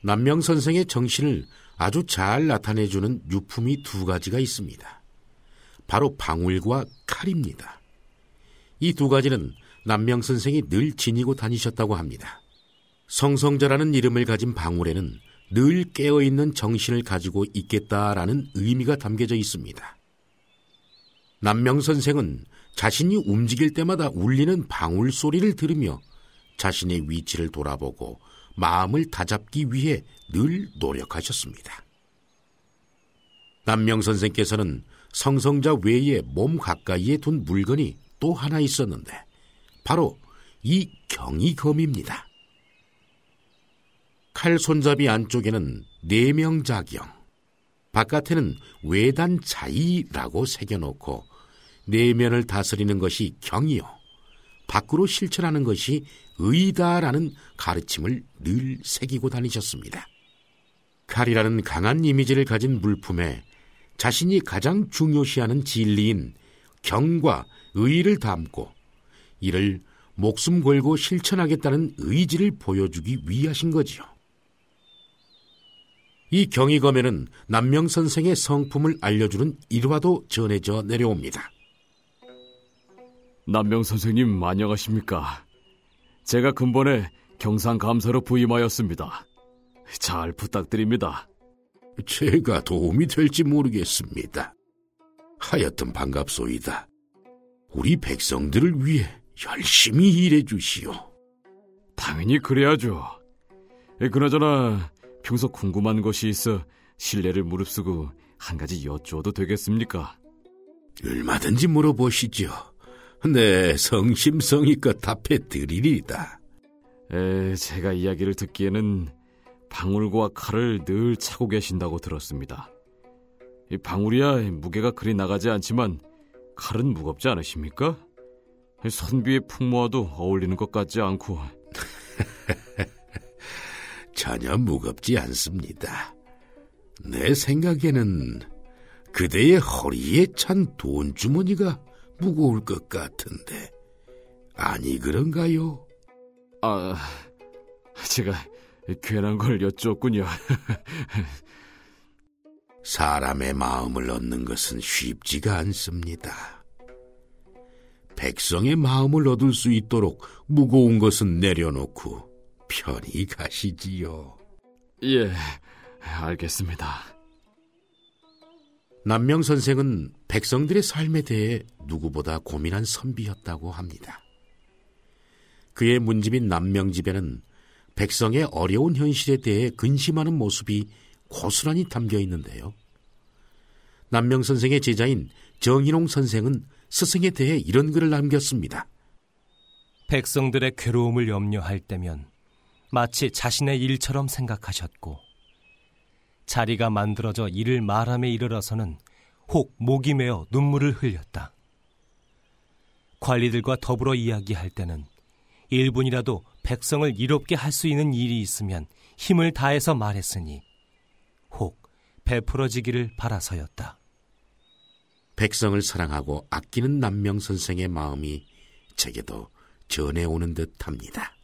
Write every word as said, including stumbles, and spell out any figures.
남명 선생의 정신을 아주 잘 나타내주는 유품이 두 가지가 있습니다. 바로 방울과 칼입니다. 이 두 가지는 남명 선생이 늘 지니고 다니셨다고 합니다. 성성자라는 이름을 가진 방울에는 늘 깨어있는 정신을 가지고 있겠다라는 의미가 담겨져 있습니다. 남명 선생은 자신이 움직일 때마다 울리는 방울 소리를 들으며 자신의 위치를 돌아보고 마음을 다잡기 위해 늘 노력하셨습니다. 남명 선생께서는 성성자 외에 몸 가까이에 둔 물건이 또 하나 있었는데 바로 이 경이검입니다. 칼 손잡이 안쪽에는 내명자경, 바깥에는 외단자이라고 새겨놓고 내면을 다스리는 것이 경이요, 밖으로 실천하는 것이 의다라는 가르침을 늘 새기고 다니셨습니다. 칼이라는 강한 이미지를 가진 물품에 자신이 가장 중요시하는 진리인 경과 의를 담고 이를 목숨 걸고 실천하겠다는 의지를 보여주기 위하신 거지요. 이 경이검에는 남명 선생의 성품을 알려주는 일화도 전해져 내려옵니다. 남명 선생님 안녕하십니까? 제가 근본에 경상감사로 부임하였습니다. 잘 부탁드립니다. 제가 도움이 될지 모르겠습니다. 하여튼 반갑소이다. 우리 백성들을 위해 열심히 일해 주시오. 당연히 그래야죠. 그나저나 평소 궁금한 것이 있어 실례를 무릅쓰고 한 가지 여쭈어도 되겠습니까? 얼마든지 물어보시죠. 네, 성심성의껏 답해 드리리다. 에, 제가 이야기를 듣기에는 방울과 칼을 늘 차고 계신다고 들었습니다. 이 방울이야 무게가 그리 나가지 않지만 칼은 무겁지 않으십니까? 선비의 풍모와도 어울리는 것 같지 않고. 전혀 무겁지 않습니다. 내 생각에는 그대의 허리에 찬 돈주머니가 무거울 것 같은데 아니 그런가요? 아, 제가 괜한 걸 여쭈었군요. 사람의 마음을 얻는 것은 쉽지가 않습니다. 백성의 마음을 얻을 수 있도록 무거운 것은 내려놓고 편히 가시지요. 예, 알겠습니다. 남명 선생은 백성들의 삶에 대해 누구보다 고민한 선비였다고 합니다. 그의 문집인 남명집에는 백성의 어려운 현실에 대해 근심하는 모습이 고스란히 담겨 있는데요. 남명 선생의 제자인 정인홍 선생은 스승에 대해 이런 글을 남겼습니다. 백성들의 괴로움을 염려할 때면 마치 자신의 일처럼 생각하셨고 자리가 만들어져 이를 말함에 이르러서는 혹 목이 메어 눈물을 흘렸다. 관리들과 더불어 이야기할 때는 일 분이라도 백성을 이롭게 할 수 있는 일이 있으면 힘을 다해서 말했으니 혹 베풀어지기를 바라서였다. 백성을 사랑하고 아끼는 남명 선생의 마음이 제게도 전해오는 듯합니다.